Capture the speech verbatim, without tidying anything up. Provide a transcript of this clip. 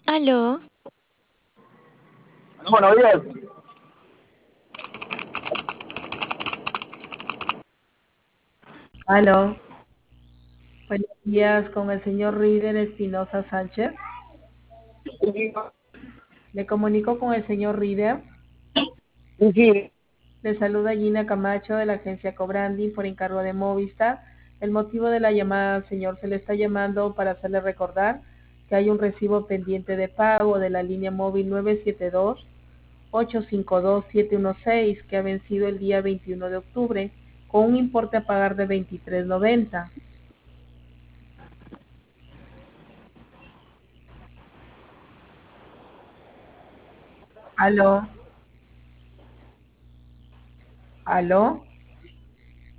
Aló, Buenos días. Aló, buenos días con el señor Rider Espinosa Sánchez. Le comunico con el señor Rider. Sí, sí, Le saluda Gina Camacho de la agencia Cobranding por encargo de Movistar. El motivo de la llamada, señor, se le está llamando para hacerle recordar que hay un recibo pendiente de pago de la línea móvil nueve siete dos, ocho cinco dos, siete uno seis que ha vencido el día veintiuno de octubre con un importe a pagar de veintitrés noventa. Aló, aló.